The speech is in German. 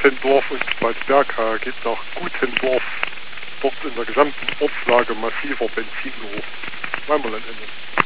Gutendorf und Balsberg geht nach Gutendorf dort in der gesamten Ortslage massiver Benzingeruch. Zweimal am Ende.